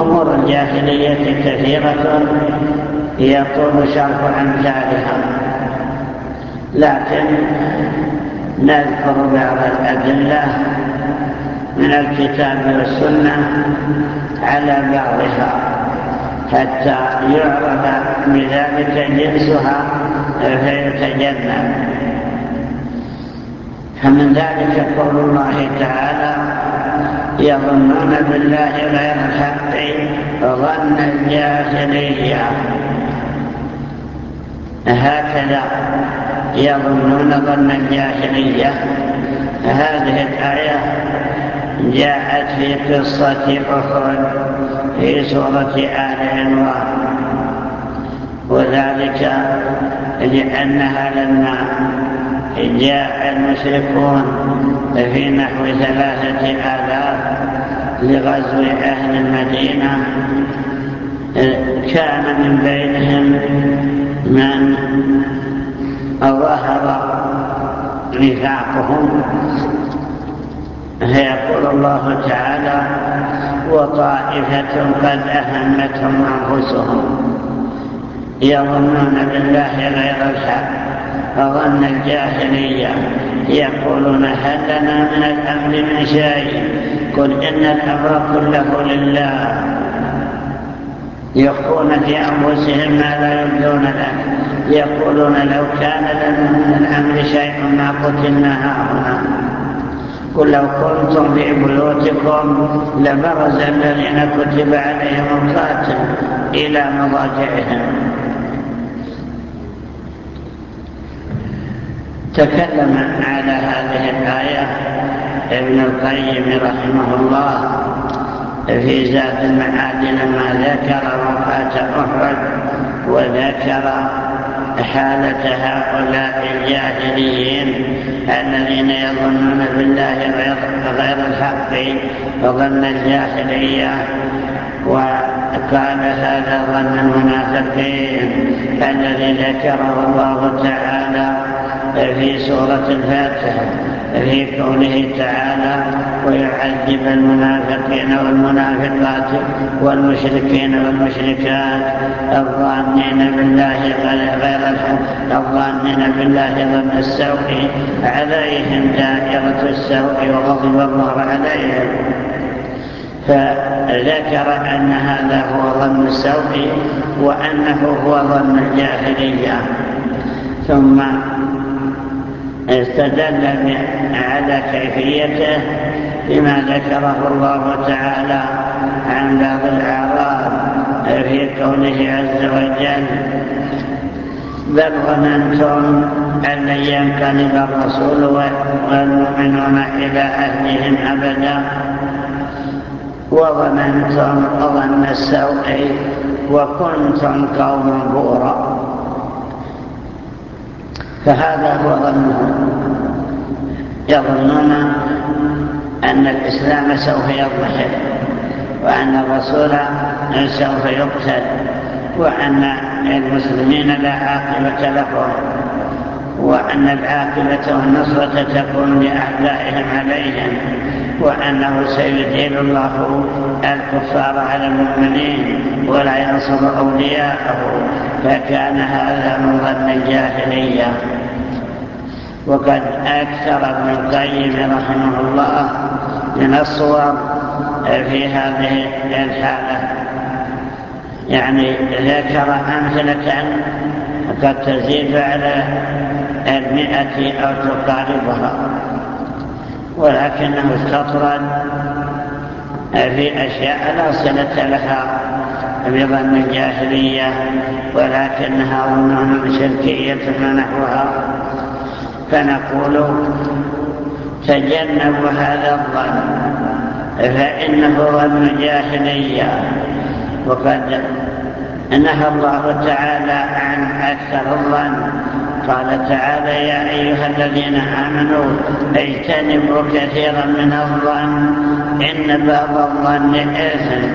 أمور الجاهلية كثيرة يطول شرح أمثالها، لكن نذكر بعض الأدلة من الكتاب والسنة على بعضها حتى يعرف بذلك جنسها فيتجنب. فمن ذلك قول الله تعالى: يظنون بالله غير الحق ظن الجاهلية. هكذا يظنون ظن الجاهلية. هذه الآية جاءت في قصة أحد في سورة آل عمران، وذلك لأنها لما جاء المشركون في نحو 3000 لغزو أهل المدينة، كان من بينهم من ظهر نفاقهم، فيقول الله تعالى: وطائفة قد أهمتهم أنفسهم يظنون بالله غير الحق ظن الجاهلية يقولون هل لنا من الأمر من شيء قل إن الأمر كله لله يخفون في أنفسهم ما لا يبدون لك يقولون لو كان لنا من الأمر شيء ما قتلنا هنا قل لو كنتم في بيوتكم لبرز الذين كتب عليهم القتل إلى مضاجعهم. تكلم على هذه الآية ابن القيم رحمه الله في زاد المعاد لما ذكر وقعة أحد وذكر حالة هؤلاء الجاهليين الذين يظنون بالله غير الحق وظن الجاهلية، وقال هذا ظن المنافقين الذي ذكره الله تعالى في سورة الفاتحة في قوله تعالى: ويعذب المنافقين والمنافقات والمشركين والمشركات الظانين بالله غير الحق الظانين بالله ظن السوء عليهم دائرة السوء وغضب الله عليهم. فذكر أن هذا هو ظن السوء وأنه هو ظن الجاهلية، ثم استدل على كيفيته بما ذكره الله تعالى عن بعض الأعراب في قوله عز وجل: بل ظننتم أن لن ينقلب الرسول والمؤمنون إلى أهلهم أبدا وظننتم ظن السوء وكنتم قوما بورا. فهذا هو ظنهم، يظنون أن الإسلام سوف يضمحل وأن الرسول سوف يقتل وأن المسلمين لا عاقبة لهم وأن العاقبة والنصرة تكون لأعدائهم عليهم وأنه سيذل الله الكفار على المؤمنين ولا ينصر أولياءه. فكان هذا من ظن الجاهلية. وقد أكثر ابن القيم رحمه الله من الصور في هذه الحالة، يعني ذكر أمثلة قد تزيد على 100 أو تقاربها، ولكنه استطرد في أشياء لا صلة لها بظن الجاهلية ولكنها ظنون شركية ونحوها. فنقول تجنبوا هذا الظن فإنه ظن جاهلية. وقد نهى الله تعالى عن أكثر الظن، قال تعالى: يا أيها الذين آمنوا اجتنبوا كثيرا من الظن إن بعض الظن إثم.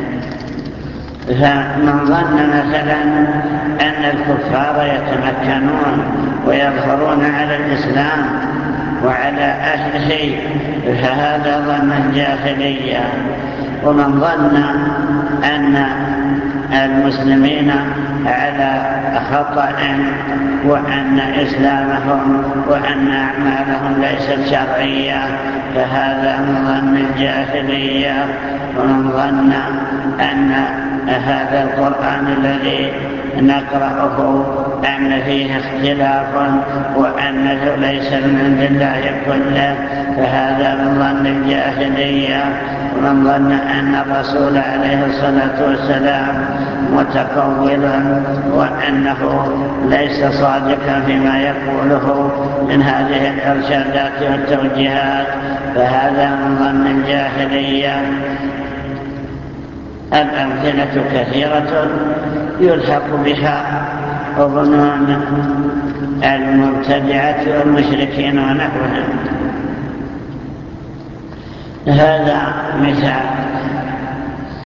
فمن ظن مثلا أن الكفار يتمكنون ويظهرون على الإسلام وعلى أهله فهذا ظن الجاهلية. ومن ظن أن المسلمين على خطأ وأن إسلامهم وأن أعمالهم ليست شرعية، فهذا من ظن الجاهلية، ومن ظن أن هذا القرآن الذي نقرأه أن فيه اختلاف وأنه ليس من عند الله كله، فهذا من ظن الجاهلية، ومن ظن أن الرسول عليه الصلاة والسلام متقول وأنه ليس صادقا فيما يقوله من هذه الإرشادات والتوجيهات، فهذا من ظن الجاهلية. الأمثلة كثيرة يلحق بها ظنون المبتدعة والمشركين ونحوهم. هذا مثال.